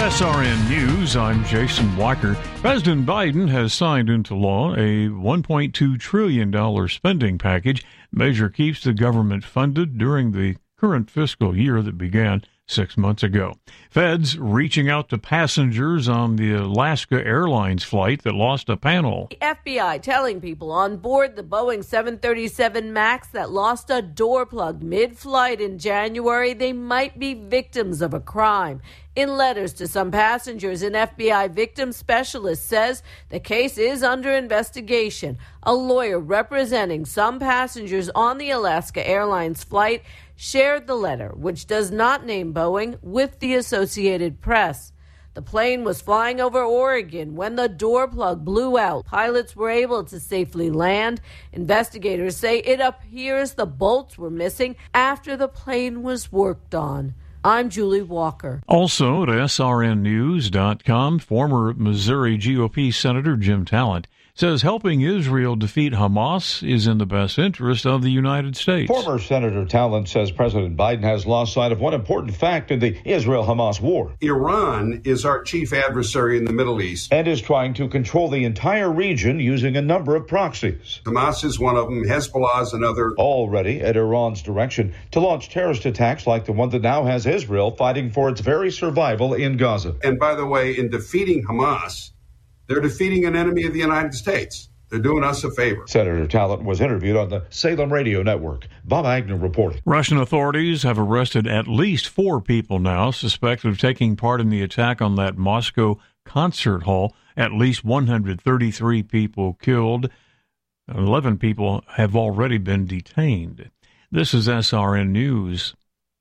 SRN News, I'm Jason Walker. President Biden has signed into law a $1.2 trillion spending package. The measure keeps the government funded during the current fiscal year that began 6 months ago. Feds reaching out to passengers on the Alaska Airlines flight that lost a panel. The FBI telling people on board the Boeing 737 MAX that lost a door plug mid-flight in January they might be victims of a crime. In letters to some passengers, an FBI victim specialist says the case is under investigation. A lawyer representing some passengers on the Alaska Airlines flight shared the letter, which does not name Boeing, with the Associated Press. The plane was flying over Oregon when the door plug blew out. Pilots were able to safely land. Investigators say it appears the bolts were missing after the plane was worked on. I'm Julie Walker. Also at SRNnews.com, former Missouri GOP Senator Jim Talent says helping Israel defeat Hamas is in the best interest of the United States. Former Senator Talent says President Biden has lost sight of one important fact in the Israel-Hamas war. Iran is our chief adversary in the Middle East and is trying to control the entire region using a number of proxies. Hamas is one of them, Hezbollah is another. All ready at Iran's direction to launch terrorist attacks like the one that now has Israel fighting for its very survival in Gaza. And by the way, in defeating Hamas, they're defeating an enemy of the United States. They're doing us a favor. Senator Talent was interviewed on the Salem Radio Network. Bob Agnew reporting. Russian authorities have arrested at least 4 people now suspected of taking part in the attack on that Moscow concert hall. At least 133 people killed. 11 people have already been detained. This is SRN News.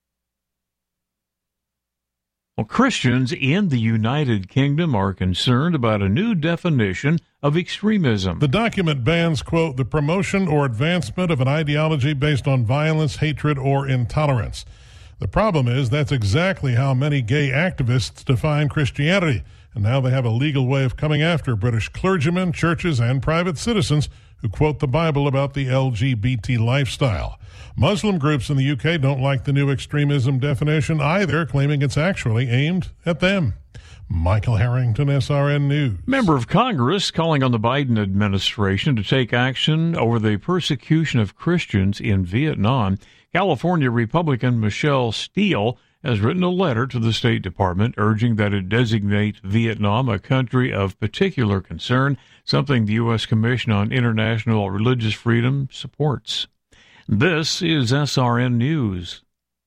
Well, Christians in the United Kingdom are concerned about a new definition of extremism. The document bans, quote, the promotion or advancement of an ideology based on violence, hatred, or intolerance. The problem is that's exactly how many gay activists define Christianity, and now they have a legal way of coming after British clergymen, churches, and private citizens who quote the Bible about the LGBT lifestyle. Muslim groups in the UK don't like the new extremism definition either, claiming it's actually aimed at them. Michael Harrington, SRN News. Member of Congress calling on the Biden administration to take action over the persecution of Christians in Vietnam. California Republican Michelle Steele has written a letter to the State Department urging that it designate Vietnam a country of particular concern, something the U.S. Commission on International Religious Freedom supports. This is SRN News.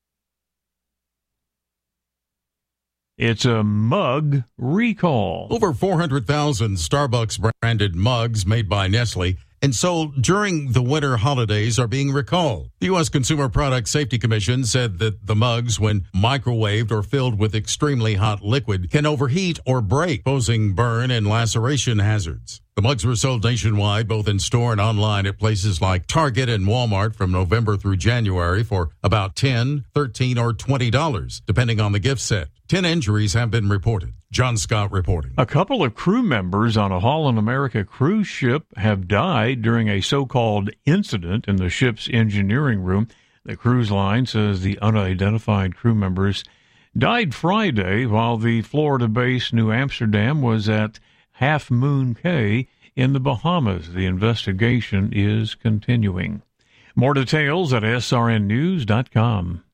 It's a mug recall. Over 400,000 Starbucks-branded mugs made by Nestle and sold during the winter holidays are being recalled. The U.S. Consumer Product Safety Commission said that the mugs, when microwaved or filled with extremely hot liquid, can overheat or break, posing burn and laceration hazards. The mugs were sold nationwide, both in store and online at places like Target and Walmart from November through January for about $10, $13, or $20, depending on the gift set. 10 injuries have been reported. John Scott reporting. A couple of crew members on a Holland America cruise ship have died during a so-called incident in the ship's engineering room. The cruise line says the unidentified crew members died Friday while the Florida-based New Amsterdam was at Half Moon Cay in the Bahamas. The investigation is continuing. More details at srnnews.com.